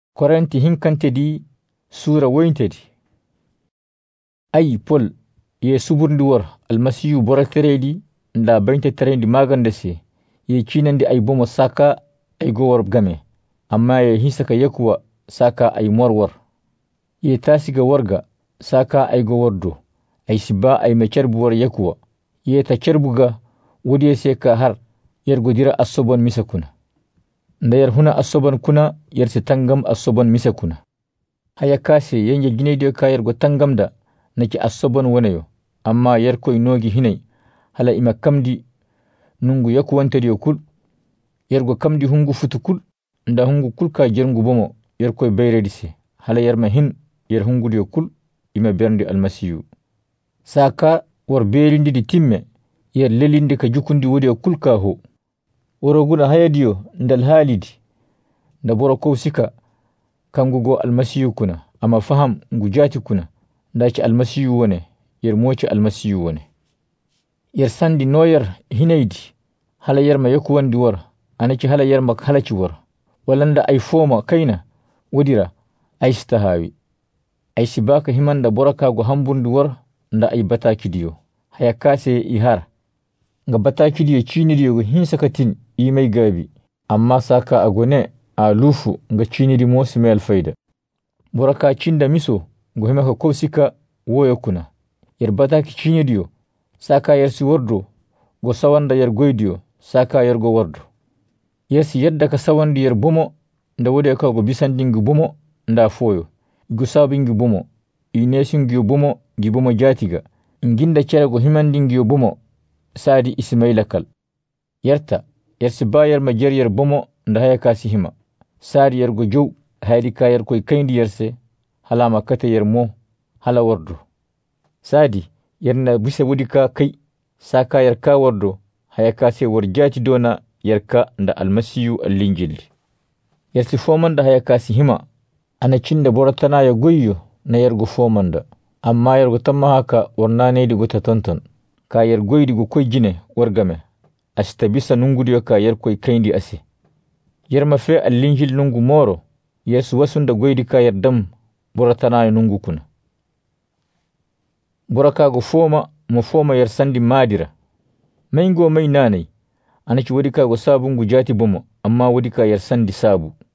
Korinti hinkantedi sura woyntedi. Ay Pol ye suburndi wor almasiyu borateredi nda baynte terendi magandese ye cinandi ay bomo saka ay go wor game amma ye hisaka yekuwa saka ay mor wor ye tasiga worga saka ay go wordo ay siba ay mecerbu wor yekuwa ye ta cerbuga wodiye seka har yergodira asobon misakuna ndayar huna asoban kuna yerse tangam asoban misakuna haya kase yenje gineyde ka yergo tangamda naki asoban wonayo amma yerkoy nogi hinay hala ima kamdi nungu yaku wantedi kul yergo kamdi hungu futukul nda hungu kulka jerungu bomo yerkoy bayredise hala yerma hin yer hungu kul ima berndi almasiyu saka wor beelindi di timme yer lelinde ka jukundi wodi kulka ho woroguna hayadiyo ndal halidi nda boroko sika kangugo almasiyu kuna ama faham ngujati kuna ndaci almasiyu wone yer moci almasiyu wone yer sandi noyer hinaydi hala yerma yoku wandi wor anaki hala yerma halaci wor walanda ay foma kaina wodira ay stahawi ay sibaka himanda boraka go hamburndi wor nda ay batakidiyo haya kase ihar nga batakidiyo ciniriyo go hinsakatin imay gabi amma saka agone a lufu nga ciniri mosimel fayda boraka cinda miso go himaka kosika woyo kuna yer bataki ciniriyo saka yersi wordo go sawanda yer goydiyo saka yer go wordo yersi yedda ka sawandi yer bomo nda wode ka go bisandingi bomo nda foyo go sabingi bomo inesingi bomo gi bomo jatiga inginda cere go himandingi bomo sadi ismailakal yerta yersi bayer ma jer yer bomo nda haya kasi hima sadi yer go jow haydi ka yer koy kayndi yerse halama kate yer mo hala wordo sadi yerna bisa wudika kay saka yer ka wordo haya kasi wor jati dona yer ka nda almasiyu allinjildi yersi fomanda haya kasi hima ana cinda boratana ya goyyo na yer go fomanda amma yer go tamma haka wornanedi go tatonton ka yer goydi go koy jine worgame asta bisa nungudiyo ka yer koy kayndi ase yerma fe allinjil nungu moro yesu wasunda goydi ka yer dam boratana nungu kuna boraka go foma mo foma yer sandi madira maingo may nanay anaki wodi ka go sabungu jati bomo amma wodi ka yer sandi sabu